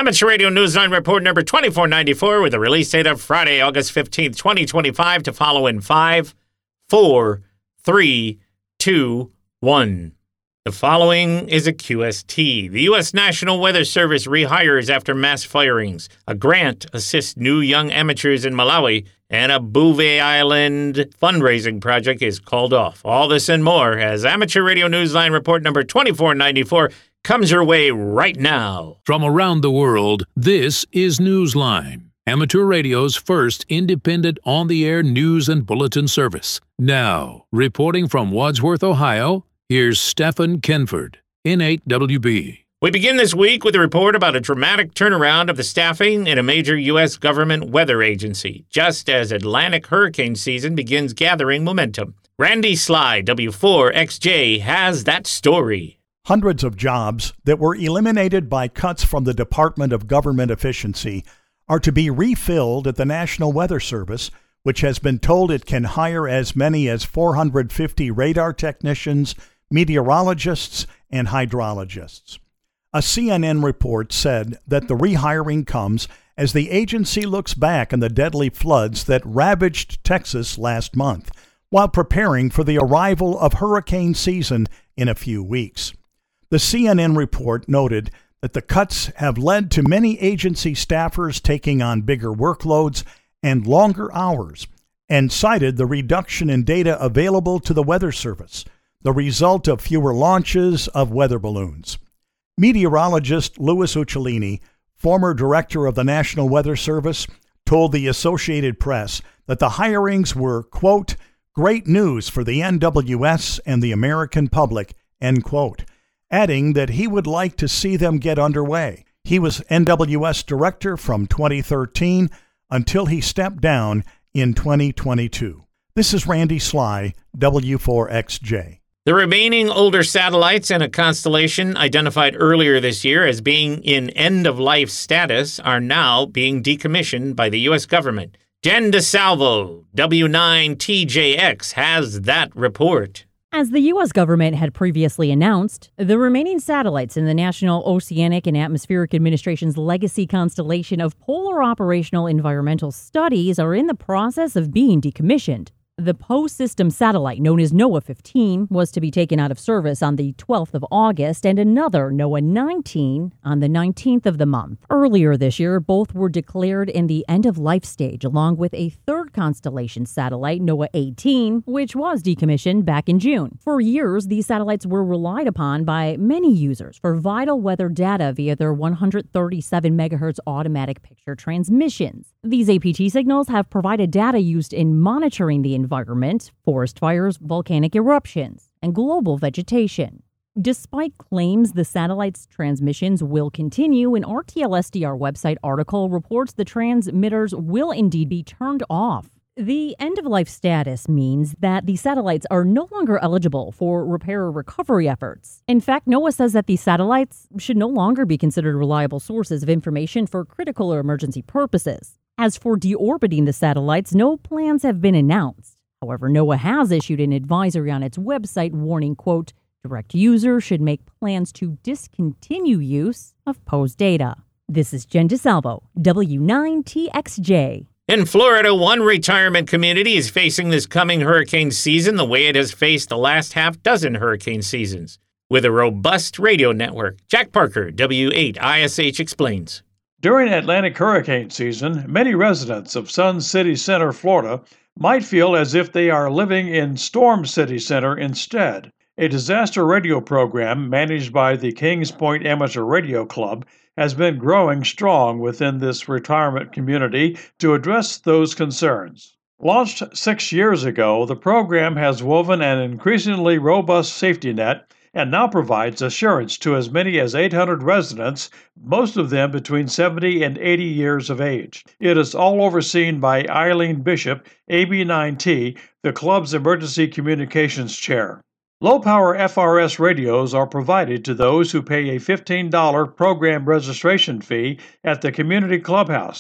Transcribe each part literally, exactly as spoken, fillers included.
Amateur Radio Newsline Report number twenty-four ninety-four with a release date of Friday, August fifteenth, twenty twenty-five to follow in five, four, three, two, one. The following is a Q S T. The U S National Weather Service rehires after mass firings. A grant assists new young amateurs in Malawi, and a Bouvet Island fundraising project is called off. All this and more as Amateur Radio Newsline Report number twenty-four ninety-four comes your way right now. From around the world, this is Newsline, Amateur Radio's first independent on-the-air news and bulletin service. Now, reporting from Wadsworth, Ohio, here's Stephen Kenford, N eight W B. We begin this week with a report about a dramatic turnaround of the staffing in a major U S government weather agency, just as Atlantic hurricane season begins gathering momentum. Randy Sly, W four X J, has that story. Hundreds of jobs that were eliminated by cuts from the Department of Government Efficiency are to be refilled at the National Weather Service, which has been told it can hire as many as four hundred fifty radar technicians, meteorologists, and hydrologists. A C N N report said that the rehiring comes as the agency looks back on the deadly floods that ravaged Texas last month, while preparing for the arrival of hurricane season in a few weeks. The C N N report noted that the cuts have led to many agency staffers taking on bigger workloads and longer hours, and cited the reduction in data available to the Weather Service, the result of fewer launches of weather balloons. Meteorologist Louis Uccellini, former director of the National Weather Service, told the Associated Press that the hirings were, quote, great news for the N W S and the American public, end quote, adding that he would like to see them get underway. He was N W S director from twenty thirteen until he stepped down in twenty twenty-two. This is Randy Sly, W four X J. The remaining older satellites in a constellation identified earlier this year as being in end-of-life status are now being decommissioned by the U S government. Jen DeSalvo, W nine T J X, has that report. As the U S government had previously announced, the remaining satellites in the National Oceanic and Atmospheric Administration's legacy constellation of Polar Operational Environmental Studies are in the process of being decommissioned. The post-system satellite, known as NOAA fifteen, was to be taken out of service on the twelfth of August and another, NOAA nineteen, on the nineteenth of the month. Earlier this year, both were declared in the end-of-life stage, along with a third constellation satellite, NOAA eighteen, which was decommissioned back in June. For years, these satellites were relied upon by many users for vital weather data via their one hundred thirty-seven megahertz automatic picture transmissions. These A P T signals have provided data used in monitoring the environment, forest fires, volcanic eruptions, and global vegetation. Despite claims the satellite's transmissions will continue, an R T L S D R website article reports the transmitters will indeed be turned off. The end-of-life status means that the satellites are no longer eligible for repair or recovery efforts. In fact, NOAA says that these satellites should no longer be considered reliable sources of information for critical or emergency purposes. As for deorbiting the satellites, no plans have been announced. However, NOAA has issued an advisory on its website warning, quote, direct users should make plans to discontinue use of P O S data. This is Jen DeSalvo, W nine T X J. In Florida, one retirement community is facing this coming hurricane season the way it has faced the last half dozen hurricane seasons. With a robust radio network, Jack Parker, W eight I S H, explains. During Atlantic hurricane season, many residents of Sun City Center, Florida, might feel as if they are living in Storm City Center instead. A disaster radio program managed by the Kings Point Amateur Radio Club has been growing strong within this retirement community to address those concerns. Launched six years ago, the program has woven an increasingly robust safety net and now provides assurance to as many as eight hundred residents, most of them between seventy and eighty years of age. It is all overseen by Eileen Bishop, A B nine T, the club's emergency communications chair. Low-power F R S radios are provided to those who pay a fifteen dollars program registration fee at the community clubhouse.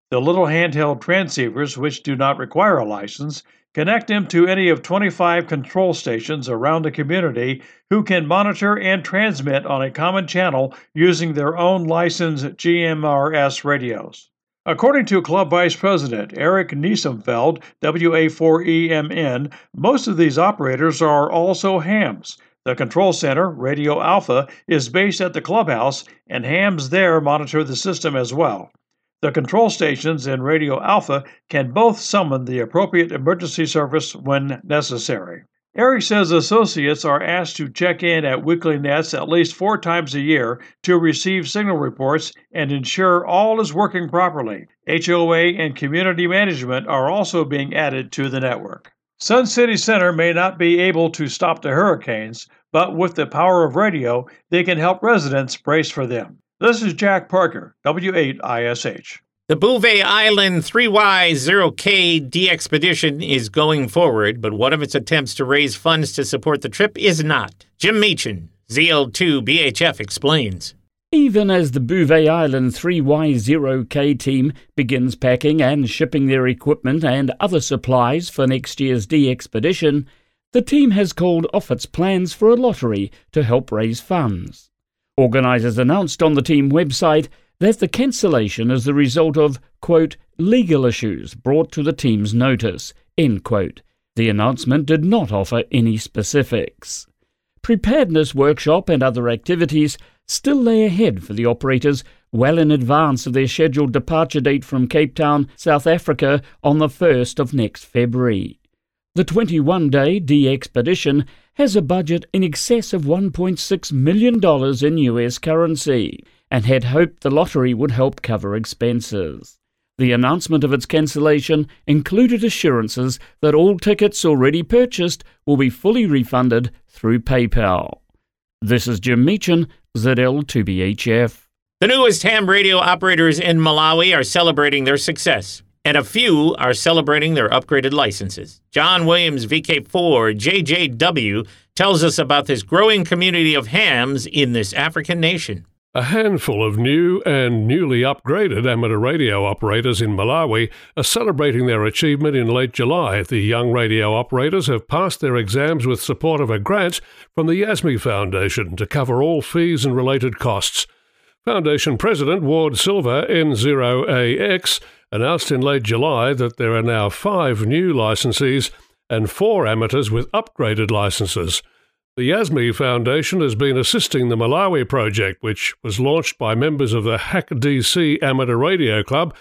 The little handheld transceivers, which do not require a license, connect them to any of twenty-five control stations around the community who can monitor and transmit on a common channel using their own licensed G M R S radios. According to Club Vice President Eric Niesenfeld, W A four E M N, most of these operators are also hams. The control center, Radio Alpha, is based at the clubhouse, and hams there monitor the system as well. The control stations in Radio Alpha can both summon the appropriate emergency service when necessary. Eric says associates are asked to check in at Weekly Nets at least four times a year to receive signal reports and ensure all is working properly. H O A and community management are also being added to the network. Sun City Center may not be able to stop the hurricanes, but with the power of radio, they can help residents brace for them. This is Jack Parker, W eight I S H. The Bouvet Island three Y zero K de-expedition is going forward, but one of its attempts to raise funds to support the trip is not. Jim Meechan, Z L two B H F, explains. Even as the Bouvet Island three Y zero K team begins packing and shipping their equipment and other supplies for next year's de-expedition, the team has called off its plans for a lottery to help raise funds. Organisers announced on the team website that the cancellation is the result of, quote, legal issues brought to the team's notice, end quote. The announcement did not offer any specifics. Preparedness workshop and other activities still lay ahead for the operators well in advance of their scheduled departure date from Cape Town, South Africa on the first of next February. The twenty-one day de-expedition has a budget in excess of one point six million dollars in U S currency and had hoped the lottery would help cover expenses. The announcement of its cancellation included assurances that all tickets already purchased will be fully refunded through PayPal. This is Jim Meechan, Z L two B H F. The newest ham radio operators in Malawi are celebrating their success, and a few are celebrating their upgraded licenses. John Williams, V K four J J W, tells us about this growing community of hams in this African nation. A handful of new and newly upgraded amateur radio operators in Malawi are celebrating their achievement in late July. The young radio operators have passed their exams with support of a grant from the Yasmi Foundation to cover all fees and related costs. Foundation President Ward Silver, N zero A X, announced in late July that there are now five new licensees and four amateurs with upgraded licenses. The Yasmi Foundation has been assisting the Malawi project, which was launched by members of the Hack D C Amateur Radio Club,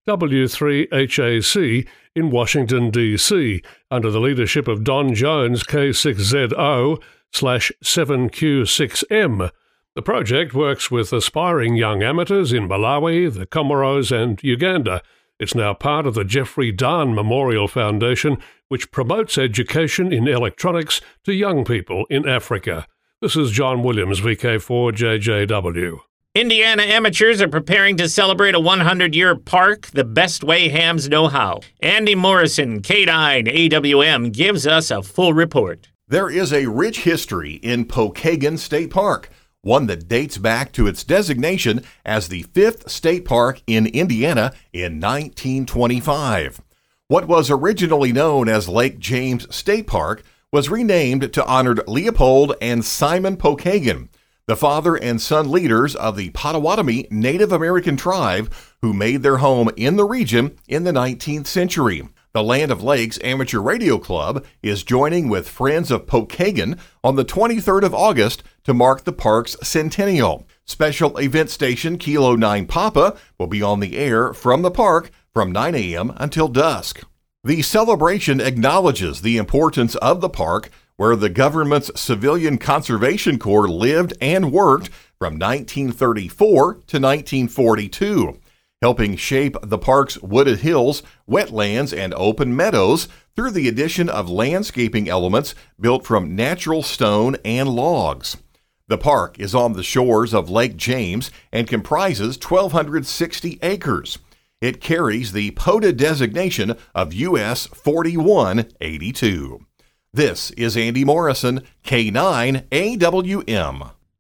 W three H A C, in Washington, D C, under the leadership of Don Jones, K six Z O slash seven Q six M. The project works with aspiring young amateurs in Malawi, the Comoros, and Uganda. It's now part of the Jeffrey Dahn Memorial Foundation, which promotes education in electronics to young people in Africa. This is John Williams, V K four J J W. Indiana amateurs are preparing to celebrate a one hundred year park the best way hams know how. Andy Morrison, K nine A W M, gives us a full report. There is a rich history in Pokagon State Park, one that dates back to its designation as the fifth state park in Indiana in nineteen twenty-five. What was originally known as Lake James State Park was renamed to honor Leopold and Simon Pokagon, the father and son leaders of the Potawatomi Native American tribe who made their home in the region in the nineteenth century. The Land of Lakes Amateur Radio Club is joining with Friends of Pokagon on the twenty-third of August to mark the park's centennial. Special event station Kilo nine Papa will be on the air from the park from nine a.m. until dusk. The celebration acknowledges the importance of the park, where the government's Civilian Conservation Corps lived and worked from nineteen thirty-four to nineteen forty-two. Helping shape the park's wooded hills, wetlands, and open meadows through the addition of landscaping elements built from natural stone and logs. The park is on the shores of Lake James and comprises one thousand two hundred sixty acres. It carries the POTA designation of U S forty-one eighty-two. This is Andy Morrison, K nine A W M.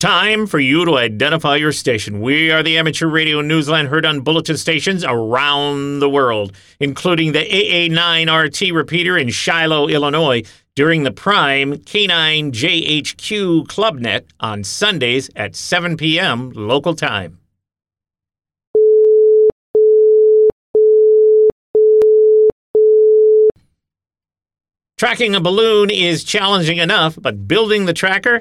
Time for you to identify your station. We are the Amateur Radio Newsline, heard on bulletin stations around the world, including the A A nine R T repeater in Shiloh, Illinois, during the prime K nine J H Q ClubNet on Sundays at seven p.m. local time. Tracking a balloon is challenging enough, but building the tracker?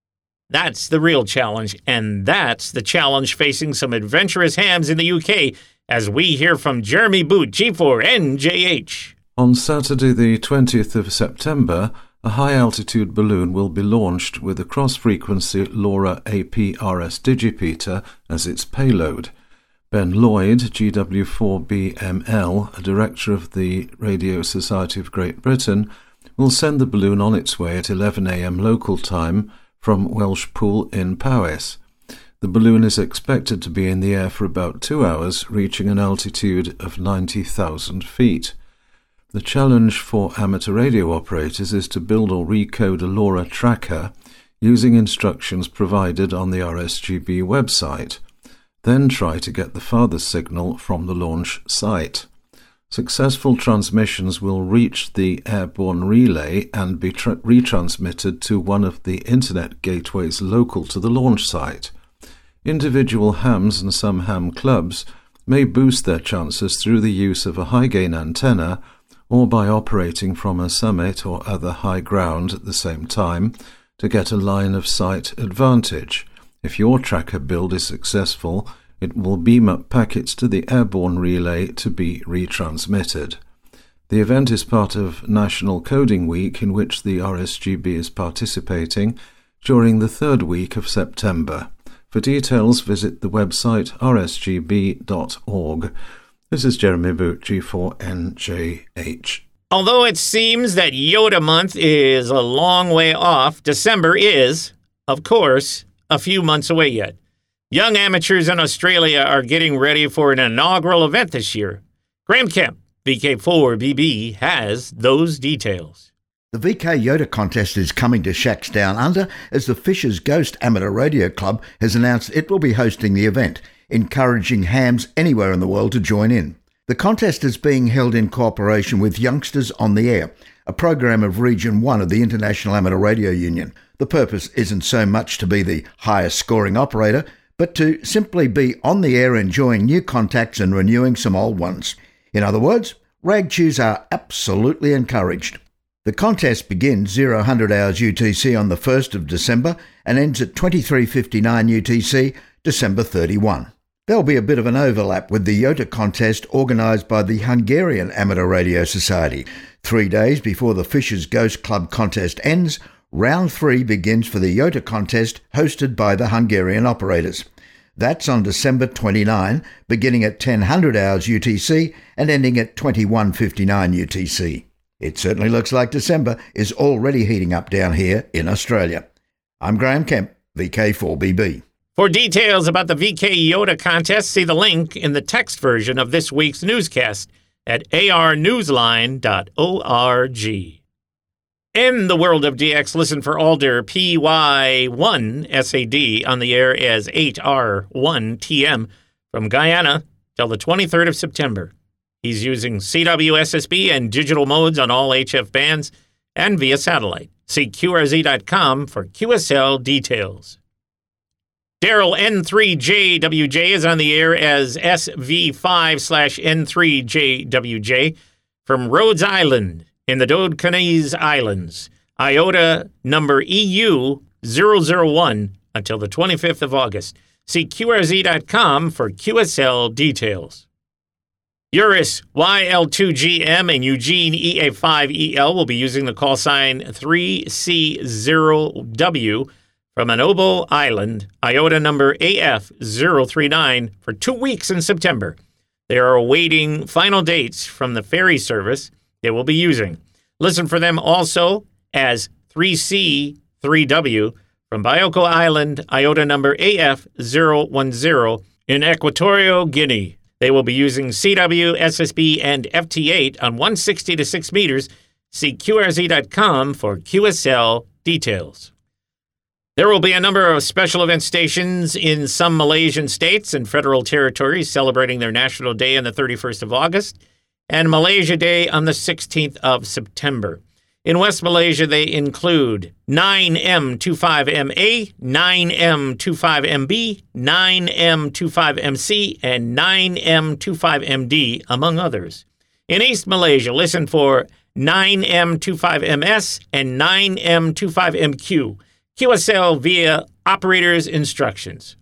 That's the real challenge, and that's the challenge facing some adventurous hams in the U K, as we hear from Jeremy Boot, G four N J H. On Saturday the twentieth of September, a high-altitude balloon will be launched with a cross-frequency LoRa A P R S digipeater as its payload. Ben Lloyd, G W four B M L, a director of the Radio Society of Great Britain, will send the balloon on its way at eleven a.m. local time from Welshpool in Powys. The balloon is expected to be in the air for about two hours, reaching an altitude of ninety thousand feet. The challenge for amateur radio operators is to build or recode a LoRa tracker using instructions provided on the R S G B website, then try to get the farthest signal from the launch site. Successful transmissions will reach the airborne relay and be tra- retransmitted to one of the internet gateways local to the launch site. Individual hams and some ham clubs may boost their chances through the use of a high-gain antenna or by operating from a summit or other high ground at the same time to get a line-of-sight advantage. If your tracker build is successful, it will beam up packets to the airborne relay to be retransmitted. The event is part of National Coding Week, in which the R S G B is participating during the third week of September. For details, visit the website r s g b dot org. This is Jeremy Boot, G four N J H. Although it seems that Yoda month is a long way off, December is, of course, a few months away yet. Young amateurs in Australia are getting ready for an inaugural event this year. Graham Kemp, V K four B B, has those details. The V K Yoda contest is coming to Shacks Down Under as the Fisher's Ghost Amateur Radio Club has announced it will be hosting the event, encouraging hams anywhere in the world to join in. The contest is being held in cooperation with Youngsters on the Air, a program of Region one of the International Amateur Radio Union. The purpose isn't so much to be the highest scoring operator, but to simply be on the air enjoying new contacts and renewing some old ones. In other words, rag chews are absolutely encouraged. The contest begins zero hundred hours U T C on the first of December and ends at twenty-three fifty-nine U T C, December thirty-first. There'll be a bit of an overlap with the Yoda contest organised by the Hungarian Amateur Radio Society. Three days before the Fisher's Ghost Club contest ends, round three begins for the Yoda contest hosted by the Hungarian operators. That's on December twenty-ninth, beginning at ten hundred hours U T C and ending at twenty-one fifty-nine U T C. It certainly looks like December is already heating up down here in Australia. I'm Graham Kemp, V K four B B. For details about the V K Yoda contest, see the link in the text version of this week's newscast at a r newsline dot org. In the world of D X, listen for Alder P Y one S A D on the air as eight R one T M from Guyana till the twenty-third of September. He's using C W S S B and digital modes on all H F bands and via satellite. See Q R Z dot com for Q S L details. Daryl N three J W J is on the air as S V five slash N three J W J from Rhodes Island in the Dodecanese Islands. IOTA number E U zero zero one until the twenty-fifth of August. See Q R Z dot com for Q S L details. Urus Y L two G M and Eugene E A five E L will be using the call sign three C zero W from Anobo Island, IOTA number A F zero three nine, for two weeks in September. They are awaiting final dates from the ferry service they will be using. Listen for them also as three C three W from Bioko Island, IOTA number A F zero one zero in Equatorial Guinea. They will be using C W, S S B, and F T eight on one sixty to six meters. See Q R Z dot com for Q S L details. There will be a number of special event stations in some Malaysian states and federal territories celebrating their National Day on the thirty-first of August and Malaysia Day on the sixteenth of September. In West Malaysia, they include nine M twenty-five M A, nine M twenty-five M B, nine M twenty-five M C, and nine M twenty-five M D, among others. In East Malaysia, listen for nine M twenty-five M S and nine M twenty-five M Q. Q S L via operator's instructions.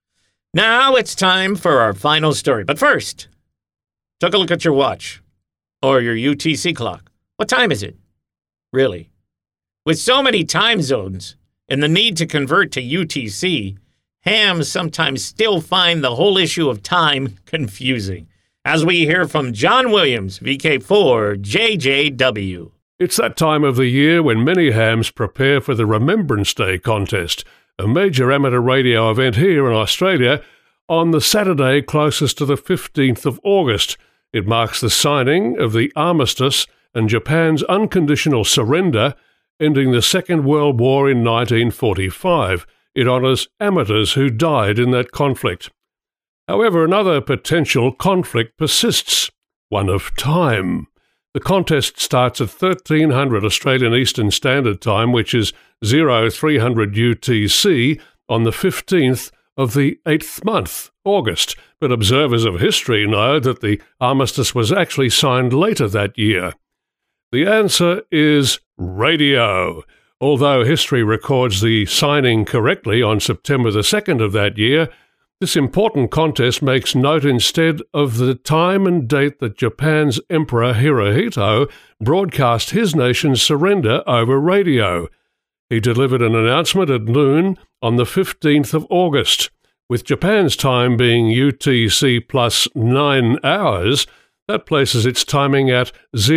Now it's time for our final story. But first, take a look at your watch or your U T C clock. What time is it? Really? With so many time zones and the need to convert to U T C, hams sometimes still find the whole issue of time confusing. As we hear from John Williams, V K four J J W. It's that time of the year when many hams prepare for the Remembrance Day contest, a major amateur radio event here in Australia, on the Saturday closest to the fifteenth of August. It marks the signing of the armistice and Japan's unconditional surrender, ending the Second World War in nineteen forty-five. It honours amateurs who died in that conflict. However, another potential conflict persists, one of time. The contest starts at thirteen hundred Australian Eastern Standard Time, which is three hundred U T C, on the fifteenth of the eighth month, August. But observers of history know that the armistice was actually signed later that year. The answer is radio. Although history records the signing correctly on September the second of that year, this important contest makes note instead of the time and date that Japan's Emperor Hirohito broadcast his nation's surrender over radio. He delivered an announcement at noon on the fifteenth of August. With Japan's time being U T C plus nine hours, that places its timing at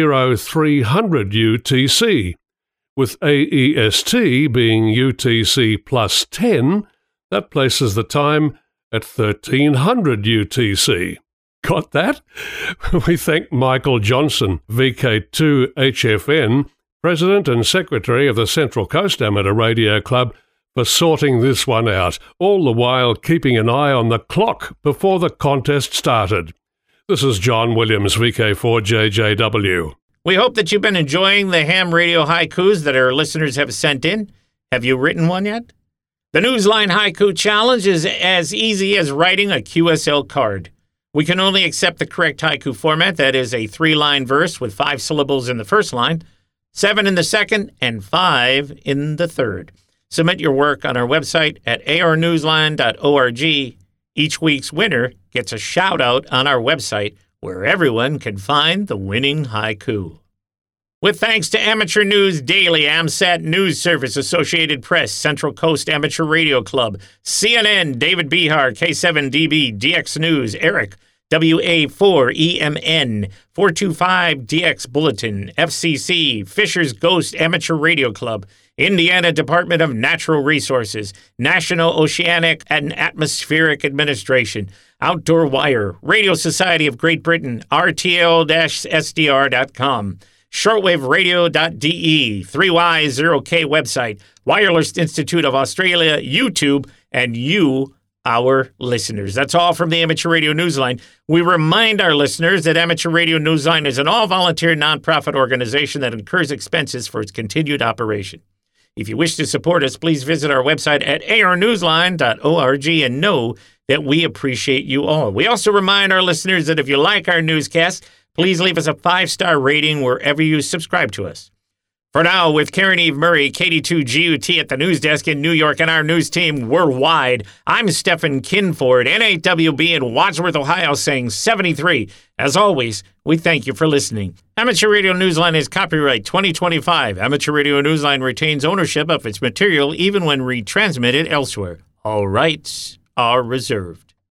three hundred U T C. With A E S T being U T C plus ten, that places the time at thirteen hundred U T C. Got that? We thank Michael Johnson, V K two H F N, President and Secretary of the Central Coast Amateur Radio Club, for sorting this one out, all the while keeping an eye on the clock before the contest started. This is John Williams, V K four J J W. We hope that you've been enjoying the ham radio haikus that our listeners have sent in. Have you written one yet? The Newsline Haiku Challenge is as easy as writing a Q S L card. We can only accept the correct haiku format, that is a three-line verse with five syllables in the first line, seven in the second, and five in the third. Submit your work on our website at a r newsline dot org. Each week's winner gets a shout-out on our website where everyone can find the winning haiku. With thanks to Amateur News Daily, AMSAT News Service, Associated Press, Central Coast Amateur Radio Club, C N N, David Behar, K seven D B, D X News, Eric, W A four E M N, four two five D X Bulletin, F C C, Fisher's Ghost Amateur Radio Club, Indiana Department of Natural Resources, National Oceanic and Atmospheric Administration, Outdoor Wire, Radio Society of Great Britain, R T L S D R dot com, shortwave radio dot d e, three Y zero K website, Wireless Institute of Australia, YouTube, and you, our listeners. That's all from the Amateur Radio Newsline. We remind our listeners that Amateur Radio Newsline is an all-volunteer nonprofit organization that incurs expenses for its continued operation. If you wish to support us, please visit our website at a r newsline dot org and know that we appreciate you all. We also remind our listeners that if you like our newscast, please leave us a five-star rating wherever you subscribe to us. For now, with Karen Eve Murray, K D two G U T at the news desk in New York, and our news team worldwide, I'm Stephen Kinford, N eight W B in Wadsworth, Ohio, saying seventy-three. As always, we thank you for listening. Amateur Radio Newsline is copyright twenty twenty-five. Amateur Radio Newsline retains ownership of its material even when retransmitted elsewhere. All rights are reserved.